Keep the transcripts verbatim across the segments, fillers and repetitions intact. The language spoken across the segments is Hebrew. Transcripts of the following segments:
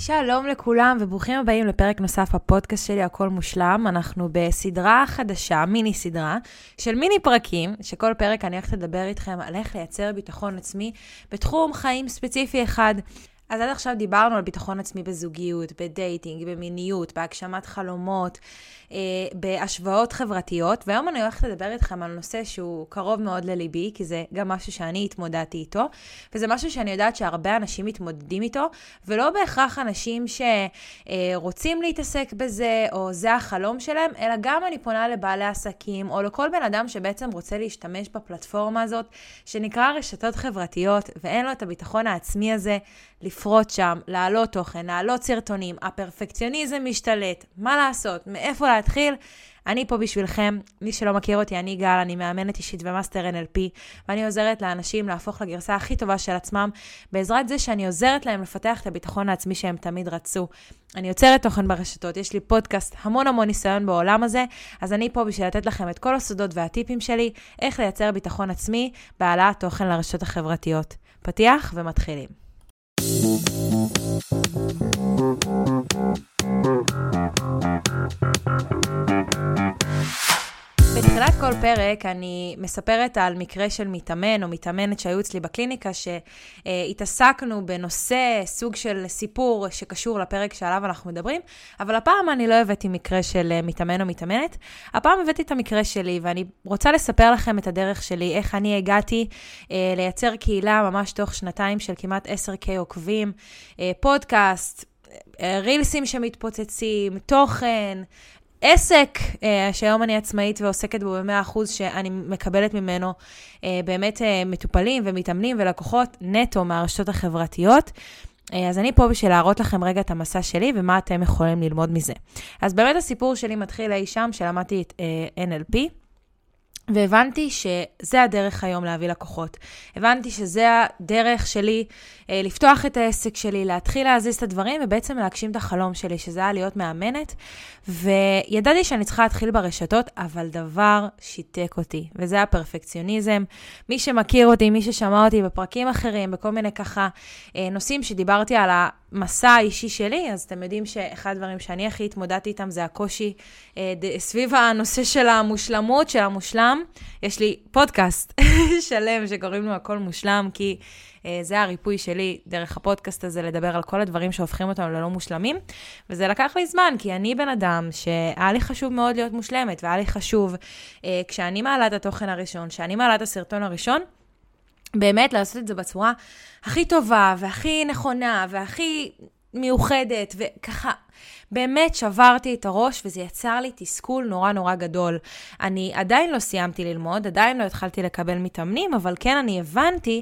שלום לכולם וברוכים הבאים לפרק נוסף הפודקאסט שלי הכל מושלם. אנחנו בסדרה חדשה, מיני סדרה של מיני פרקים, שכל פרק אני הולכת לדבר איתכם על איך לייצר ביטחון עצמי בתחום חיים ספציפי אחד. אז עד עכשיו דיברנו על ביטחון עצמי בזוגיות, בדייטינג, במיניות, בהגשמת חלומות, אה, בהשוואות חברתיות, והיום אני הולכת לדבר איתכם על נושא שהוא קרוב מאוד לליבי, כי זה גם משהו שאני התמודדתי איתו, וזה משהו שאני יודעת שהרבה אנשים מתמודדים איתו, ולא בהכרח אנשים שרוצים להתעסק בזה, או זה החלום שלהם, אלא גם אני פונה לבעלי עסקים, או לכל בן אדם שבעצם רוצה להשתמש בפלטפורמה הזאת, שנקרא רשתות חברתיות, ואין לו את הביטחון העצמי הזה, לפרוט שם, לעלות תוכן, לעלות סרטונים, הפרפקציוניזם משתלט, מה לעשות, מאיפה להתחיל? אני פה בשבילכם, מי שלא מכיר אותי, אני גל, אני מאמנת אישית ומאסטר אן אל פי, ואני עוזרת לאנשים להפוך לגרסה הכי טובה של עצמם, בעזרת זה שאני עוזרת להם לפתח את הביטחון העצמי שהם תמיד רצו. אני יוצרת תוכן ברשתות, יש לי פודקאסט, המון המון ניסיון בעולם הזה, אז אני פה בשביל לתת לכם את כל הסודות והטיפים שלי, איך לייצר ביטחון עצמי בהעלאת תוכן לרשתות החברתיות. פתיח ומתחילים. בתחילת כל פרק אני מספרת על מקרה של מתאמן או מתאמנת שהיו אצלי בקליניקה שהתעסקנו בנושא, סוג של סיפור שקשור לפרק שעליו אנחנו מדברים, אבל הפעם אני לא הבאתי מקרה של מתאמן או מתאמנת, הפעם הבאתי את המקרה שלי ואני רוצה לספר לכם את הדרך שלי, איך אני הגעתי אה, לייצר קהילה ממש תוך שנתיים של כמעט עשרה K עוקבים, אה, פודקאסט, אה, רילסים שמתפוצצים, תוכן, עסק, שהיום אני עצמאית ועוסקת בו ב-מאה אחוז שאני מקבלת ממנו באמת מטופלים ומתאמנים ולקוחות נטו מהרשתות החברתיות. אז אני פה בשביל להראות לכם רגע את המסע שלי ומה אתם יכולים ללמוד מזה. אז באמת הסיפור שלי מתחיל אי שם שלמדתי את אן אל פי. והבנתי שזה הדרך היום להביא לקוחות. הבנתי שזה הדרך שלי אה, לפתוח את העסק שלי, להתחיל להזיז את הדברים ובעצם להגשים את החלום שלי, שזה היה להיות מאמנת. וידעתי שאני צריכה להתחיל ברשתות, אבל דבר שיתק אותי, וזה הפרפקציוניזם. מי שמכיר אותי, מי ששמע אותי בפרקים אחרים, בכל מיני ככה אה, נושאים שדיברתי על המסע האישי שלי, אז אתם יודעים שאחד הדברים שאני הכי התמודדתי איתם זה הקושי אה, ד- סביב הנושא של המושלמות, של המושלם. יש לי פודקאסט שלם שקוראים לו הכל מושלם, כי אה, זה הריפוי שלי דרך הפודקאסט הזה, לדבר על כל הדברים שהופכים אותנו ללא מושלמים, וזה לקח לי זמן, כי אני בן אדם שהיה לי חשוב מאוד להיות מושלמת, והיה לי חשוב, אה, כשאני מעלה את התוכן הראשון, כשאני מעלה את הסרטון הראשון, באמת לעשות את זה בצורה הכי טובה, והכי נכונה, והכי מיוחדת, וככה, באמת שברתי את הראש, וזה יצר לי תסכול נורא נורא גדול. אני עדיין לא סיימתי ללמוד, עדיין לא התחלתי לקבל מתאמנים, אבל כן אני הבנתי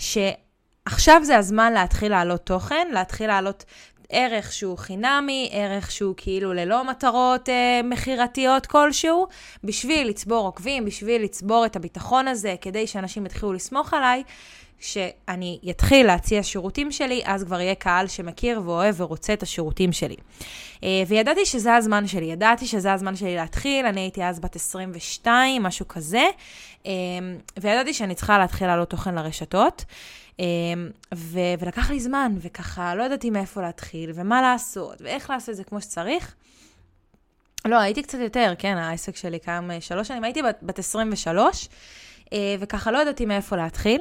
שעכשיו זה הזמן להתחיל לעלות תוכן, להתחיל לעלות ערך שהוא חינמי, ערך שהוא כאילו ללא מטרות אה, מחירתיות כלשהו, בשביל לצבור עוקבים, בשביל לצבור את הביטחון הזה, כדי שאנשים יתחילו לסמוך עליי, שאני יתחיל להציע שירותים שלי, אז כבר יהיה קהל שמכיר ואוהב ורוצה את השירותים שלי. וידעתי שזה הזמן שלי, ידעתי שזה הזמן שלי להתחיל, אני הייתי אז בת עשרים ושתיים, משהו כזה, וידעתי שאני צריכה להתחיל לעלות תוכן לרשתות, ו- ולקח לי זמן, וככה לא ידעתי מאיפה להתחיל, ומה לעשות, ואיך לעשות את זה כמו שצריך. לא, הייתי קצת יותר, כן, העסק שלי קיים שלוש שנים, הייתי בת, בת עשרים ושלוש, וככה לא ידעתי מאיפה להתחיל,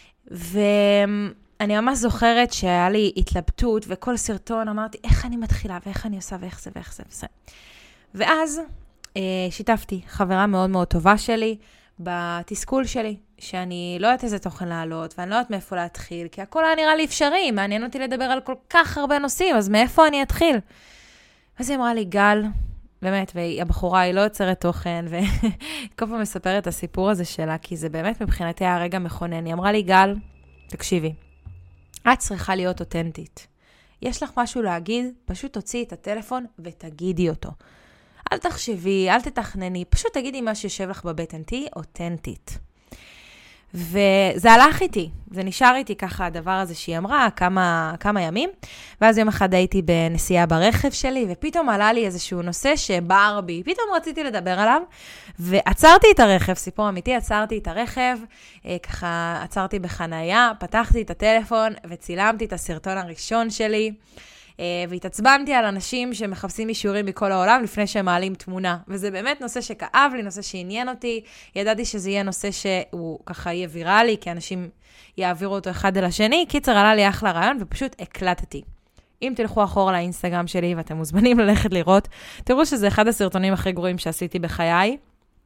ואני ממש זוכרת שהיה לי התלבטות, וכל סרטון אמרתי, איך אני מתחילה, ואיך אני עושה, ואיך זה, ואיך זה, וזה. ואז שיתפתי חברה מאוד מאוד טובה שלי, בתסכול שלי, שאני לא יודעת איזה תוכן לעלות, ואני לא יודעת מאיפה להתחיל, כי הכל היה נראה לי אפשרי, מעניין אותי לדבר על כל כך הרבה נושאים, אז מאיפה אני אתחיל? אז היא אמרה לי, גל, באמת, והבחורה היא לא יוצרת תוכן, וכל פעם מספרת את הסיפור הזה שלה, כי זה באמת מבחינתי היה רגע מכונן. היא אמרה לי, גל, תקשיבי, את צריכה להיות אותנטית. יש לך משהו להגיד, פשוט תוציאי את הטלפון ותגידי אותו. אל תחשבי, אל תתכנני, פשוט תגידי מה שיושב לך בבטן, תהי אותנטית. וזה הלך איתי, זה נשאר איתי ככה הדבר הזה שהיא אמרה כמה, כמה ימים, ואז יום אחד הייתי בנסיעה ברכב שלי, ופתאום עלה לי איזשהו נושא שבער בי, פתאום רציתי לדבר עליו, ועצרתי את הרכב, סיפור אמיתי, עצרתי את הרכב, ככה עצרתי בחנייה, פתחתי את הטלפון, וצילמתי את הסרטון הראשון שלי, והתעצבנתי על אנשים שמחפשים אישורים מכל העולם לפני שהם מעלים תמונה. וזה באמת נושא שכאב לי, נושא שעניין אותי. ידעתי שזה יהיה נושא שהוא ככה יהיה ויראלי, כי אנשים יעבירו אותו אחד אל השני. קיצר, עלה לי אחלה רעיון ופשוט הקלטתי. אם תלכו אחורה לאינסטגרם שלי ואתם מוזמנים ללכת לראות, תראו שזה אחד הסרטונים הכי גרועים שעשיתי בחיי.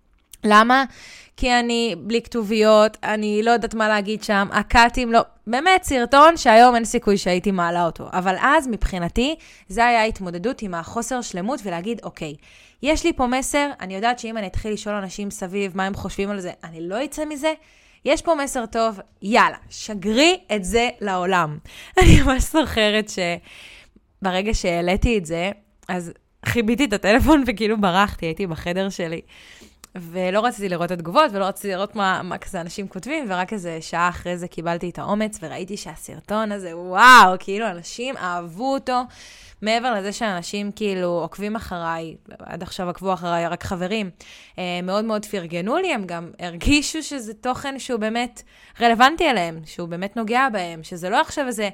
למה? כי אני בלי כתוביות, אני לא יודעת מה להגיד שם, הקאטים לא, באמת סרטון שהיום אין סיכוי שהייתי מעלה אותו. אבל אז מבחינתי זה היה התמודדות עם החוסר שלמות ולהגיד, אוקיי, יש לי פה מסר, אני יודעת שאם אני אתחיל לשאול אנשים סביב מה הם חושבים על זה, אני לא אצא מזה, יש פה מסר טוב, יאללה, שגרי את זה לעולם. אני ממש זוכרת שברגע שהעליתי את זה, אז חיביתי את הטלפון וכאילו ברחתי, הייתי בחדר שלי. ולא רציתי לראות את התגובות, ולא רציתי לראות מה, מה כזה אנשים כותבים, ורק איזה שעה אחרי זה קיבלתי את האומץ, וראיתי שהסרטון הזה, וואו, כאילו אנשים אהבו אותו, מעבר לזה שאנשים כאילו עוקבים אחריי, עד עכשיו עקבו אחריי רק חברים, מאוד מאוד פרגנו לי, הם גם הרגישו שזה תוכן שהוא באמת רלוונטי אליהם, שהוא באמת נוגע בהם, שזה לא עכשיו איזה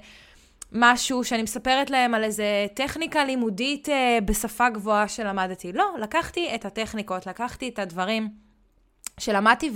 משהו שאני מספרת להם על איזה טכניקה לימודית אה, בשפה גבוהה שלמדתי. לא, לקחתי את הטכניקות, לקחתי את הדברים שלמדתי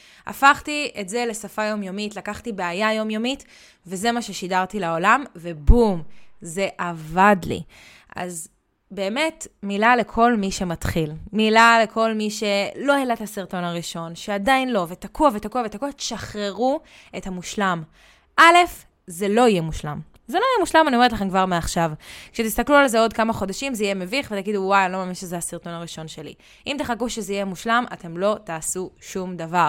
והפכתי את זה לשפה יומיומית, לקחתי בעיה יומיומית, וזה מה ששידרתי לעולם, ובום, זה עבד לי. אז באמת, מילה לכל מי שמתחיל. מילה לכל מי שלא העלה את הסרטון הראשון, שעדיין לא, ותקוע ותקוע ותקוע, תשחררו את המושלם. א', זה לא יהיה מושלם. זה לא יהיה מושלם, אני אומרת לכם כבר מעכשיו. כשתסתכלו על זה עוד כמה חודשים, זה יהיה מביך, ותגידו, וואי, אני לא מאמין שזה הסרטון הראשון שלי. אם תחכו שזה יהיה מושלם, אתם לא תעשו שום דבר.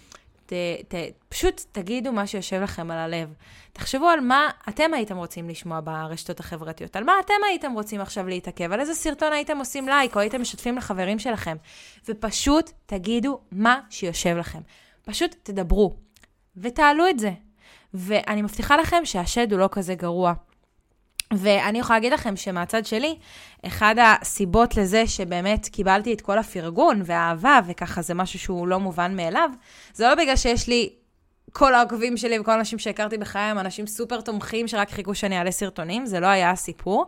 ת, ת, פשוט תגידו מה שיושב לכם על הלב. תחשבו על מה אתם הייתם רוצים לשמוע ברשתות החברתיות, על מה אתם הייתם רוצים עכשיו להתעכב, על איזה סרטון הייתם עושים לייק, או הייתם משתפים לחברים שלכם, ופשוט תגידו מה שיושב לכם. פשוט תדברו, ותעלו את זה. ואני מבטיחה לכם שהשד הוא לא כזה גרוע. ואני יכולה להגיד לכם שמהצד שלי, אחד הסיבות לזה שבאמת קיבלתי את כל הפרגון והאהבה, וככה זה משהו שהוא לא מובן מאליו, זה לא בגלל שיש לי כל העוקבים שלי וכל האנשים שהכרתי בחיי, הם אנשים סופר תומכים שרק חיכו שאני אעלה סרטונים, זה לא היה הסיפור.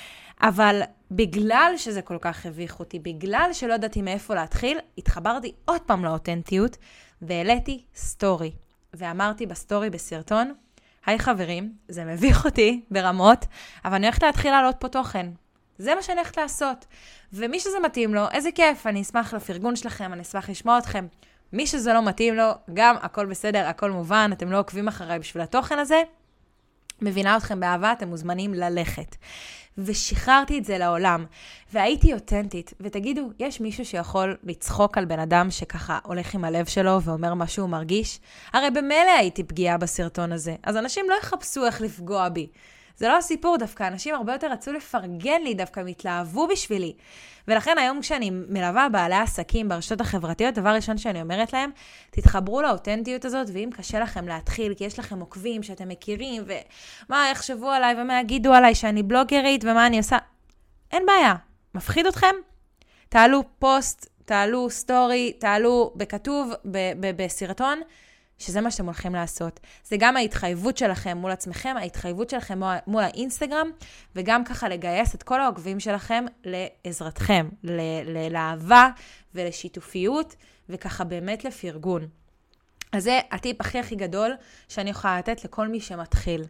אבל בגלל שזה כל כך הביך אותי, בגלל שלא ידעתי מאיפה להתחיל, התחברתי עוד פעם לאותנטיות, והעליתי סטורי. ואמרתי בסטורי בסרטון, היי חברים, זה מביך אותי ברמות, אבל אני הולכת להתחיל לעלות פה תוכן. זה מה שאני הולכת לעשות. ומי שזה מתאים לו, איזה כיף, אני אשמח לפרגון שלכם, אני אשמח לשמוע אתכם. מי שזה לא מתאים לו, גם הכל בסדר, הכל מובן, אתם לא עוקבים אחריי בשביל התוכן הזה, מבינה אתכם באהבה, אתם מוזמנים ללכת. ושחררתי את זה לעולם, והייתי אותנטית, ותגידו, יש מישהו שיכול לצחוק על בן אדם שככה הולך עם הלב שלו ואומר מה שהוא מרגיש? הרי במילא הייתי פגיעה בסרטון הזה, אז אנשים לא יחפשו איך לפגוע בי. זה לא הסיפור דווקא, אנשים הרבה יותר רצו לפרגן לי, דווקא מתלהבו בשבילי. ולכן היום כשאני מלווה בעלי עסקים ברשתות החברתיות, דבר ראשון שאני אומרת להם, תתחברו לאותנטיות הזאת, ואם קשה לכם להתחיל, כי יש לכם עוקבים שאתם מכירים, ומה יחשבו עליי, ומה יגידו עליי שאני בלוגרית, ומה אני עושה, אין בעיה. מפחיד אתכם? תעלו פוסט, תעלו סטורי, תעלו בכתוב, ב- ב- בסרטון, שזה מה שאתם הולכים לעשות. זה גם ההתחייבות שלכם מול עצמכם, ההתחייבות שלכם מול האינסטגרם, וגם ככה לגייס את כל העוקבים שלכם לעזרתכם, ל- לאהבה ולשיתופיות, וככה באמת לפרגון. אז זה הטיפ הכי הכי גדול שאני יכולה לתת לכל מי שמתחיל.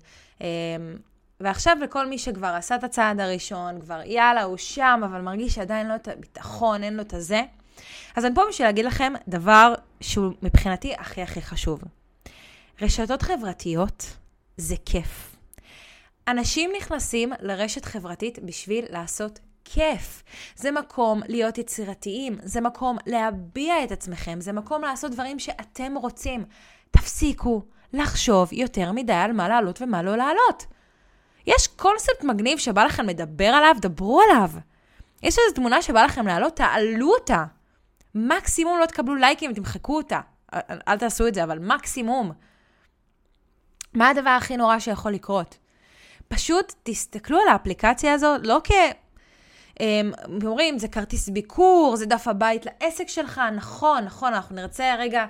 ועכשיו לכל מי שכבר עשה את הצעד הראשון, כבר יאללה, הוא שם, אבל מרגיש שעדיין לא את הביטחון, אין לו את הזה. אז אני פה בשביל להגיד לכם דבר שהוא מבחינתי הכי הכי חשוב. רשתות חברתיות זה כיף. אנשים נכנסים לרשת חברתית בשביל לעשות כיף. זה מקום להיות יצירתיים, זה מקום להביע את עצמכם, זה מקום לעשות דברים שאתם רוצים. תפסיקו לחשוב יותר מדי על מה לעלות ומה לא לעלות. יש קונספט מגניב שבא לכם לדבר עליו, דברו עליו. יש איזו תמונה שבא לכם לעלות, תעלו אותה. מקסימום לא תקבלו לייקים, תמחקו אותה. אל, אל תעשו את זה, אבל מקסימום. מה הדבר הכי נורא שיכול לקרות? פשוט תסתכלו על האפליקציה הזו, לא כ... אומרים, זה כרטיס ביקור, זה דף הבית לעסק שלך, נכון, נכון, אנחנו נרצה רגע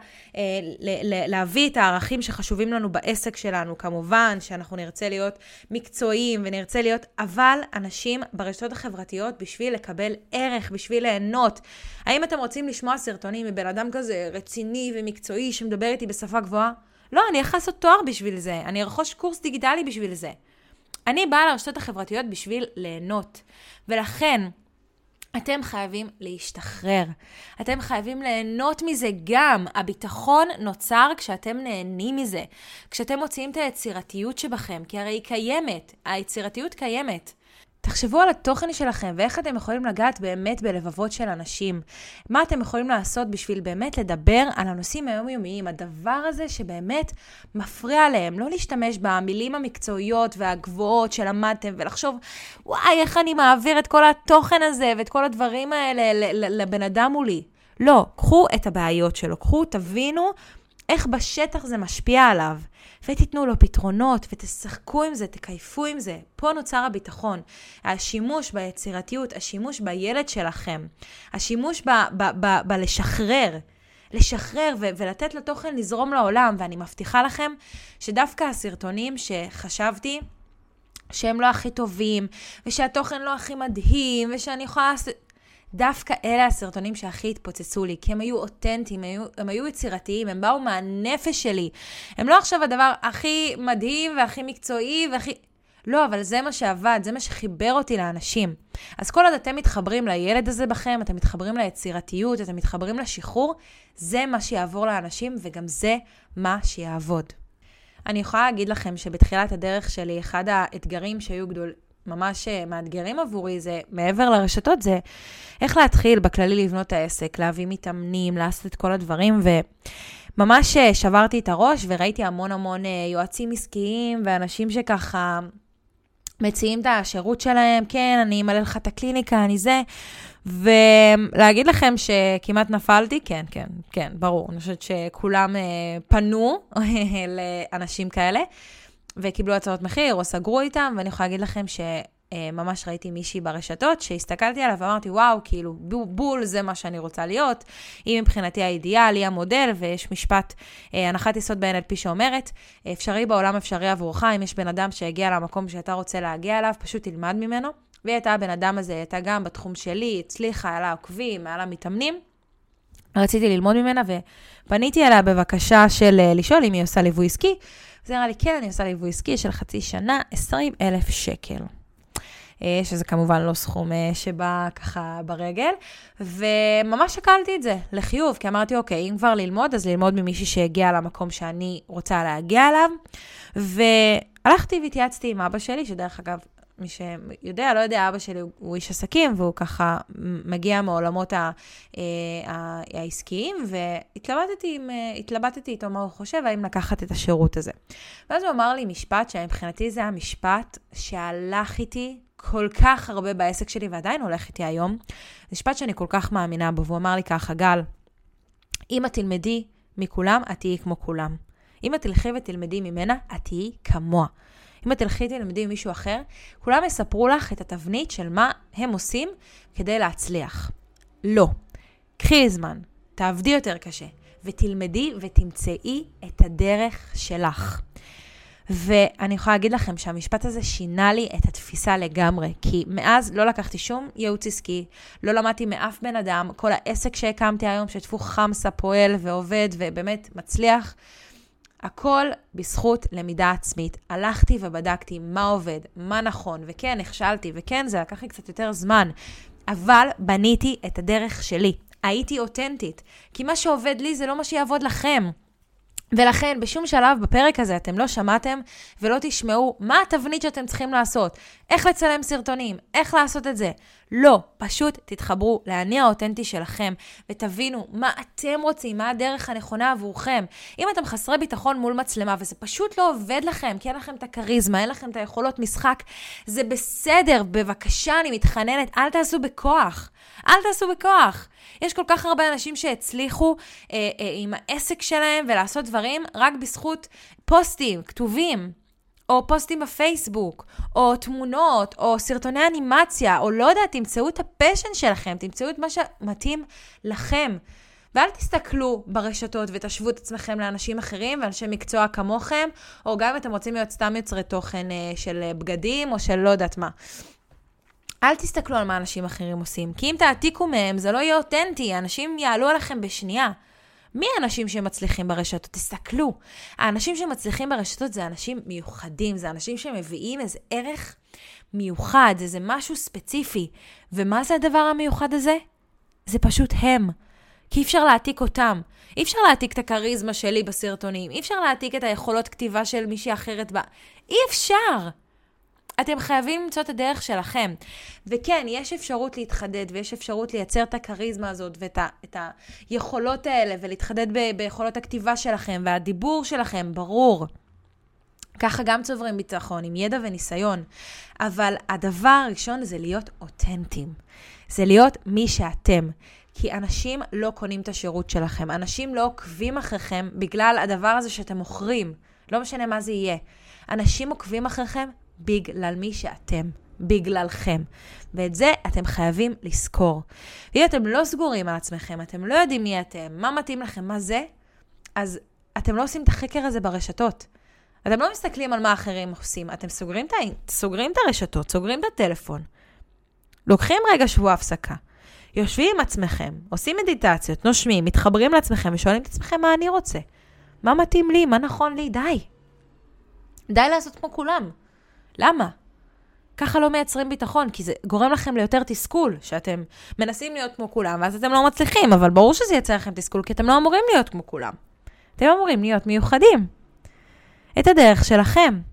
להביא את הערכים שחשובים לנו בעסק שלנו, כמובן שאנחנו נרצה להיות מקצועיים ונרצה להיות, אבל אנשים ברשתות החברתיות בשביל לקבל ערך, בשביל ליהנות. האם אתם רוצים לשמוע סרטונים מבן אדם כזה רציני ומקצועי שמדבר איתי בשפה גבוהה? לא, אני אוכל לעשות תואר בשביל זה, אני ארכוש קורס דיגיטלי בשביל זה. אני באה לרשתות החברתיות בשביל ליהנות, ולכן אתם חייבים להשתחרר. אתם חייבים ליהנות מזה גם. הביטחון נוצר כשאתם נהנים מזה, כשאתם מוציאים את היצירתיות שבכם, כי הרי היא קיימת, היצירתיות קיימת. תחשבו על התוכן שלכם ואיך אתם יכולים לגעת באמת בלבבות של אנשים. מה אתם יכולים לעשות בשביל באמת לדבר על הנושאים היומיומיים, הדבר הזה שבאמת מפריע להם. לא להשתמש במילים המקצועיות והגבוהות שלמדתם ולחשוב, וואי, איך אני מעביר את כל התוכן הזה ואת כל הדברים האלה לבן אדם מולי. לא, קחו את הבעיות שלו, קחו, תבינו איך בשטח זה משפיע עליו. ותיתנו לו פתרונות, ותשחקו עם זה, תקייפו עם זה. פה נוצר הביטחון. השימוש ביצירתיות, השימוש בילד שלכם, השימוש ב- ב- ב- בלשחרר, לשחרר ו- ולתת לתוכן לזרום לעולם, ואני מבטיחה לכם שדווקא הסרטונים שחשבתי שהם לא הכי טובים, ושהתוכן לא הכי מדהים, ושאני יכולה... דווקא אלה הסרטונים שהכי התפוצצו לי, כי הם היו אותנטיים, הם היו, הם היו יצירתיים, הם באו מהנפש שלי. הם לא עכשיו הדבר הכי מדהים והכי מקצועי והכי... לא, אבל זה מה שעבד, זה מה שחיבר אותי לאנשים. אז כל עוד אתם מתחברים לילד הזה בכם, אתם מתחברים ליצירתיות, אתם מתחברים לשחרור, זה מה שיעבור לאנשים וגם זה מה שיעבוד. אני יכולה להגיד לכם שבתחילת הדרך שלי, אחד האתגרים שהיו גדול... ממש מאתגרים עבורי, זה מעבר לרשתות, זה איך להתחיל בכללי לבנות את העסק, להביא מתאמנים, לעשות את כל הדברים, וממש שברתי את הראש וראיתי המון המון יועצים עסקיים ואנשים שככה מציעים את השירות שלהם, כן, אני אמלא לך את הקליניקה, אני זה, ולהגיד לכם שכמעט נפלתי, כן, כן, כן, ברור, אני חושבת שכולם פנו לאנשים כאלה, וקיבלו הצעות מחיר, או סגרו איתם, ואני יכולה להגיד לכם שממש ראיתי מישהי ברשתות, שהסתכלתי עליו ואמרתי, וואו, כאילו, בול, זה מה שאני רוצה להיות. היא מבחינתי האידיאל, היא המודל, ויש משפט, הנחת יסוד ב-אן אל פי שאומרת, אפשרי בעולם אפשרי עבורך, אם יש בן אדם שהגיע למקום שאתה רוצה להגיע אליו, פשוט תלמד ממנו. והיא הייתה הבן אדם הזה, הייתה גם בתחום שלי, הצליחה, היה לה עוקבים, היה לה מתאמנים. רציתי ללמוד ממנה, ופניתי אליה בבקשה של לשאול אם היא עושה ליווי עסקי. זה נראה לי, כן, אני עושה ליווי עסקי של חצי שנה, עשרים אלף שקל. שזה כמובן לא סכום שבא ככה ברגל. וממש שקלתי את זה לחיוב, כי אמרתי, אוקיי, אם כבר ללמוד, אז ללמוד ממישהי שהגיע למקום שאני רוצה להגיע אליו. והלכתי והתייעצתי עם אבא שלי, שדרך אגב, מי שיודע, לא יודע, אבא שלי הוא איש עסקים, והוא ככה מגיע מעולמות העסקיים, והתלבטתי איתו מה הוא חושב, האם לקחת את השירות הזה. ואז הוא אמר לי משפט, שמבחינתי זה המשפט שהלך איתי כל כך הרבה בעסק שלי, ועדיין הולך איתי היום. זה משפט שאני כל כך מאמינה בו, והוא אמר לי ככה, גל, אם את תלמדי מכולם, את תהיי כמו כולם. אם את תלכי ותלמדי ממנה, את תהיי כמוה. אם את תלכי תלמדי עם מישהו אחר, כולם יספרו לך את התבנית של מה הם עושים כדי להצליח. לא. קחי זמן, תעבדי יותר קשה, ותלמדי ותמצאי את הדרך שלך. ואני יכולה להגיד לכם שהמשפט הזה שינה לי את התפיסה לגמרי, כי מאז לא לקחתי שום ייעוץ עסקי, לא למדתי מאף בן אדם, כל העסק שהקמתי היום, שתפו חמסה פועל ועובד ובאמת מצליח, הכל בזכות למידה עצמית. הלכתי ובדקתי מה עובד, מה נכון, וכן, נכשלתי, וכן, זה לקח לי קצת יותר זמן, אבל בניתי את הדרך שלי. הייתי אותנטית, כי מה שעובד לי זה לא מה שיעבוד לכם. ולכן, בשום שלב בפרק הזה אתם לא שמעתם ולא תשמעו מה התבנית שאתם צריכים לעשות, איך לצלם סרטונים, איך לעשות את זה. לא, פשוט תתחברו לאני האותנטי שלכם ותבינו מה אתם רוצים, מה הדרך הנכונה עבורכם. אם אתם חסרי ביטחון מול מצלמה וזה פשוט לא עובד לכם, כי אין לכם את הקריזמה, אין לכם את היכולות משחק, זה בסדר, בבקשה, אני מתחננת, אל תעשו בכוח. אל תעשו בכוח. יש כל כך הרבה אנשים שהצליחו אה, אה, עם העסק שלהם ולעשות דברים רק בזכות פוסטים, כתובים. או פוסטים בפייסבוק, או תמונות, או סרטוני אנימציה, או לא יודע, תמצאו את הפשן שלכם, תמצאו את מה שמתאים לכם. ואל תסתכלו ברשתות ותשוו את עצמכם לאנשים אחרים ואנשי מקצוע כמוכם, או גם אם אתם רוצים להיות סתם יוצרי תוכן של בגדים, או של לא יודעת מה. אל תסתכלו על מה אנשים אחרים עושים, כי אם תעתיקו מהם, זה לא יהיה אותנטי, האנשים יעלו עליכם בשנייה. מי האנשים שמצליחים ברשתות? תסתכלו. האנשים שמצליחים ברשתות זה אנשים מיוחדים, זה אנשים שמביאים איזה ערך מיוחד, זה משהו ספציפי. ומה זה הדבר המיוחד הזה? זה פשוט הם. כי אי אפשר להעתיק אותם. אי אפשר להעתיק את הקריזמה שלי בסרטונים. אי אפשר להעתיק את היכולות כתיבה של מישהי אחרת בה. אי אפשר. אתם חייבים למצוא את הדרך שלכם. וכן, יש אפשרות להתחדד, ויש אפשרות לייצר את הקריזמה הזאת, ואת ה, את היכולות האלה, ולהתחדד ב, ביכולות הכתיבה שלכם, והדיבור שלכם, ברור. ככה גם צוברים ביטחון, עם ידע וניסיון. אבל הדבר הראשון זה להיות אותנטיים. זה להיות מי שאתם. כי אנשים לא קונים את השירות שלכם. אנשים לא עוקבים אחריכם בגלל הדבר הזה שאתם מוכרים. לא משנה מה זה יהיה. אנשים עוקבים אחריכם בגלל מי שאתם, בגללכם. ואת זה אתם חייבים לזכור. ואם אתם לא סגורים על עצמכם, אתם לא יודעים מי אתם, מה מתאים לכם, מה זה, אז אתם לא עושים את החקר הזה ברשתות. אתם לא מסתכלים על מה אחרים עושים. אתם סוגרים את, סוגרים את הרשתות, סוגרים את הטלפון. לוקחים רגע שבוע הפסקה. יושבים עם עצמכם, עושים מדיטציות, נושמים, מתחברים לעצמכם ושואלים את עצמכם מה אני רוצה. מה מתאים לי, מה נכון לי, די. די לעשות כמו כולם. למה? ככה לא מייצרים ביטחון, כי זה גורם לכם ליותר תסכול, שאתם מנסים להיות כמו כולם, ואז אתם לא מצליחים, אבל ברור שזה ייצר לכם תסכול, כי אתם לא אמורים להיות כמו כולם. אתם אמורים להיות מיוחדים. את הדרך שלכם.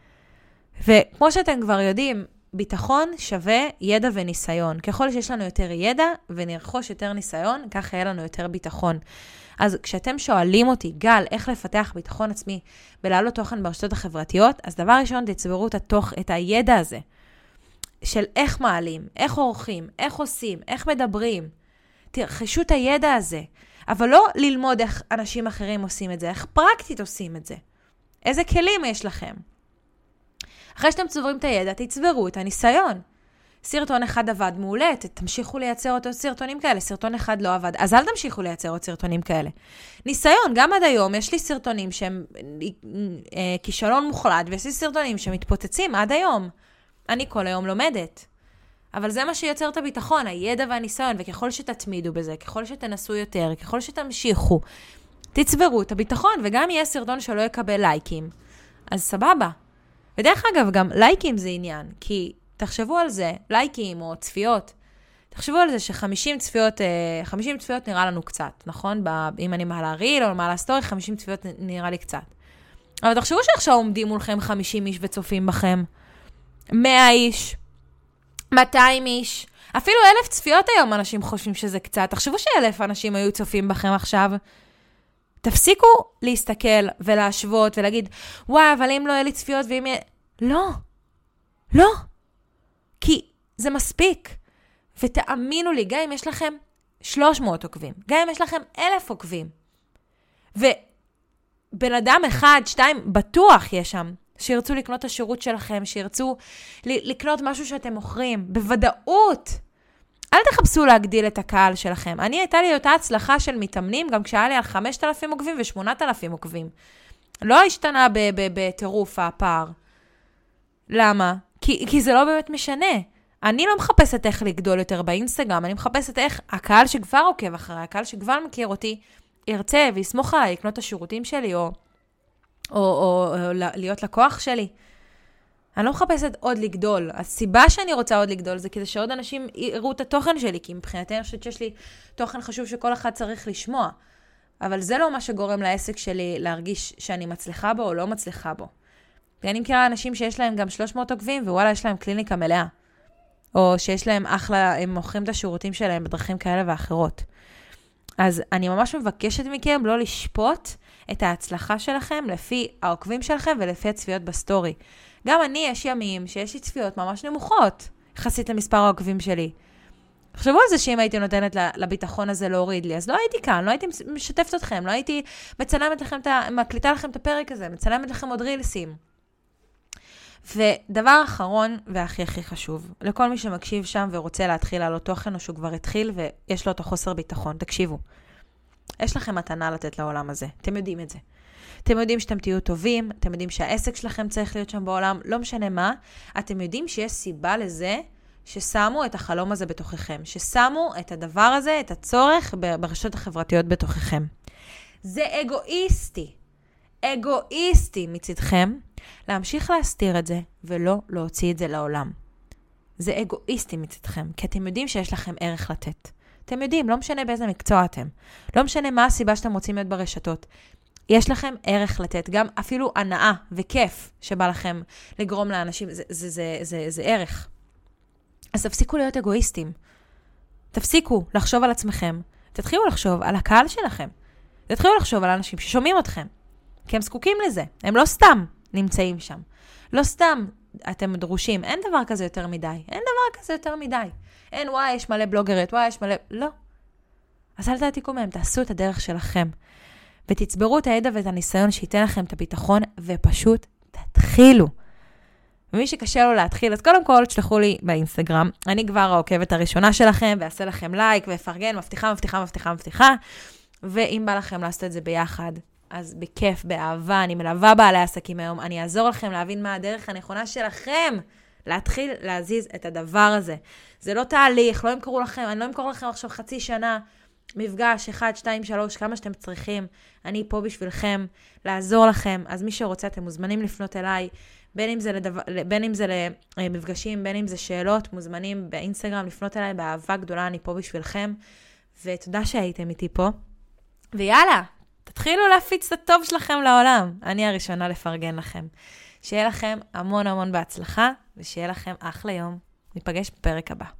וכמו שאתם כבר יודעים, ביטחון שווה ידע וניסיון. ככל שיש לנו יותר ידע ונרכוש יותר ניסיון, ככה יהיה לנו יותר ביטחון. אז כשאתם שואלים אותי, גל, איך לפתח ביטחון עצמי ולהעלות תוכן ברשתות החברתיות, אז דבר ראשון, תצברו את, התוך, את הידע הזה של איך מעלים, איך עורכים, איך עושים, איך מדברים. תרכשו את הידע הזה, אבל לא ללמוד איך אנשים אחרים עושים את זה, איך פרקטית עושים את זה. איזה כלים יש לכם? אחרי שאתם צוברים את הידע, תצברו את הניסיון. סרטון אחד עבד מעולה, תמשיכו לייצר אותו סרטונים כאלה, סרטון אחד לא עבד, אז אל תמשיכו לייצר עוד סרטונים כאלה. ניסיון, גם עד היום יש לי סרטונים שהם אה, כישלון מוחלט, ויש לי סרטונים שמתפוצצים עד היום. אני כל היום לומדת. אבל זה מה שיוצר את הביטחון, הידע והניסיון, וככל שתתמידו בזה, ככל שתנסו יותר, ככל שתמשיכו, תצברו את הביטחון, וגם יהיה סרטון שלא יקבל לייקים. אז סבבה. ודרך אגב, גם לייקים זה עניין, כי תחשבו על זה, לייקים או צפיות, תחשבו על זה ש-חמישים צפיות, חמישים צפיות נראה לנו קצת, נכון? אם אני מעלה ריל או מעלה סטורי, חמישים צפיות נראה לי קצת. אבל תחשבו שעכשיו עומדים מולכם חמישים איש וצופים בכם, מאה איש, מאתיים איש, אפילו אלף צפיות היום אנשים חושבים שזה קצת. תחשבו שאלף אנשים היו צופים בכם עכשיו. תפסיקו להסתכל ולהשוות ולהגיד, וואי, אבל אם לא יהיה לי צפיות ואם יהיה... לא. לא. כי זה מספיק. ותאמינו לי, גם אם יש לכם שלוש מאות עוקבים, גם אם יש לכם אלף עוקבים, ובן אדם אחד, שתיים, בטוח יש שם, שירצו לקנות את השירות שלכם, שירצו לקנות משהו שאתם מוכרים, בוודאות. אל תחפשו להגדיל את הקהל שלכם. אני הייתה לי אותה הצלחה של מתאמנים, גם כשהיה לי על חמשת אלפים עוקבים ו-שמונת אלפים עוקבים. לא השתנה בטירוף הפער. למה? כי, כי זה לא באמת משנה. אני לא מחפשת איך לגדול יותר באינסטגרם, אני מחפשת איך הקהל שכבר עוקב אחרי, הקהל שכבר מכיר אותי, ירצה ויסמוך עליי לקנות את השירותים שלי, או, או, או, או להיות לקוח שלי. אני לא מחפשת עוד לגדול. הסיבה שאני רוצה עוד לגדול זה כדי שעוד אנשים יראו את התוכן שלי, כי מבחינתי אני חושבת שיש לי תוכן חשוב שכל אחד צריך לשמוע. אבל זה לא מה שגורם לעסק שלי להרגיש שאני מצליחה בו או לא מצליחה בו. ואני מכירה אנשים שיש להם גם שלוש מאות עוקבים, ווואלה, יש להם קליניקה מלאה. או שיש להם אחלה, הם מוכרים את השירותים שלהם בדרכים כאלה ואחרות. אז אני ממש מבקשת מכם לא לשפוט את ההצלחה שלכם לפי העוקבים שלכם ולפי הצפיות בסטורי. גם אני, יש ימים שיש לי צפיות ממש נמוכות, יחסית למספר העוקבים שלי. חשבו על זה שאם הייתי נותנת לביטחון הזה להוריד לי, אז לא הייתי כאן, לא הייתי משתפת אתכם, לא הייתי מצלמת לכם, מקליטה לכם את הפרק הזה, מצלמת לכם עוד רילסים. ודבר אחרון והכי הכי חשוב, לכל מי שמקשיב שם ורוצה להתחיל לעלות תוכן, או שהוא כבר התחיל ויש לו את החוסר ביטחון, תקשיבו. יש לכם מתנה לתת לעולם הזה, אתם יודעים את זה. אתם יודעים שאתם תהיו טובים, אתם יודעים שהעסק שלכם צריך להיות שם בעולם, לא משנה מה, אתם יודעים שיש סיבה לזה ששמו את החלום הזה בתוככם, ששמו את הדבר הזה, את הצורך ברשתות החברתיות בתוככם. זה אגואיסטי, אגואיסטי מצדכם, להמשיך להסתיר את זה ולא להוציא את זה לעולם. זה אגואיסטי מצדכם, כי אתם יודעים שיש לכם ערך לתת. אתם יודעים, לא משנה באיזה מקצוע אתם. לא משנה מה הסיבה שאתם רוצים להיות ברשתות. יש לכם ערך לתת, גם אפילו הנאה וכיף שבא לכם לגרום לאנשים, זה, זה, זה, זה, זה ערך. אז תפסיקו להיות אגואיסטים. תפסיקו לחשוב על עצמכם. תתחילו לחשוב על הקהל שלכם. תתחילו לחשוב על האנשים ששומעים אתכם. כי הם זקוקים לזה. הם לא סתם נמצאים שם. לא סתם אתם דרושים. אין דבר כזה יותר מדי. אין דבר כזה יותר מדי. אין, וואי, יש מלא בלוגרית, וואי, יש מלא... לא. אז אל תעתיקו מהם, תעשו את הדרך שלכם. ותצברו את הידע ואת הניסיון שייתן לכם את הביטחון, ופשוט תתחילו. ומי שקשה לו להתחיל, אז קודם כל תשלחו לי באינסטגרם. אני כבר העוקבת הראשונה שלכם, ואעשה לכם לייק ואפרגן, מבטיחה, מבטיחה, מבטיחה, מבטיחה. ואם בא לכם לעשות את זה ביחד, אז בכיף, באהבה, אני מלווה בעלי עסקים היום, אני אעזור לכם להבין מה הדרך הנכונה שלכם, להתחיל להזיז את הדבר הזה. זה לא תהליך, לא ימכרו לכם, אני לא אמכור לכם עכשיו חצי שנה, מפגש, אחד, שתיים, שלוש, כמה שאתם צריכים. אני פה בשבילכם, לעזור לכם. אז מי שרוצה, אתם מוזמנים לפנות אליי, בין אם זה, לדבר, בין אם זה למפגשים, בין אם זה שאלות, מוזמנים באינסטגרם לפנות אליי באהבה גדולה, אני פה בשבילכם. ותודה שהייתם איתי פה. ויאללה, תתחילו להפיץ את הטוב שלכם לעולם. אני הראשונה לפרגן לכם. שיהיה לכם המון המון בהצלחה, ושיהיה לכם אחלה יום. ניפגש בפרק הבא.